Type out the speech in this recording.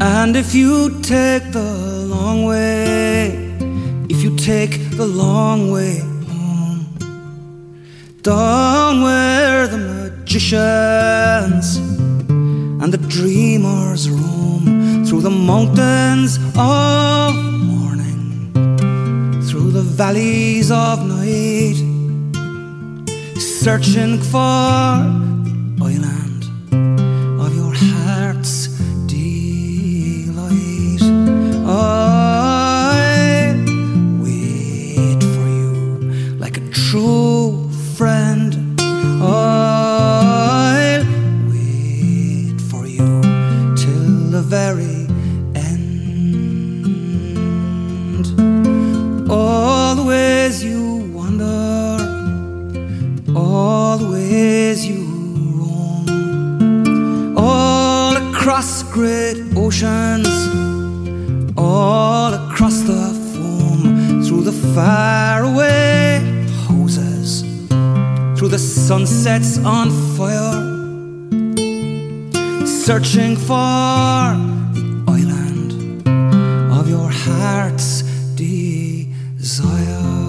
And if you take the long way, if you take the long way home, down where the magicians and the dreamers roam, through the mountains of morning, through the valleys of night, searching for the island of your heart's delight. I'll wait for you like a true friend. I'll wait for you till the very end. All the ways you wander, all the ways you roam, all across great oceans, all across the foam, through the faraway houses, through the sunsets on fire, searching for the island of your heart's desire.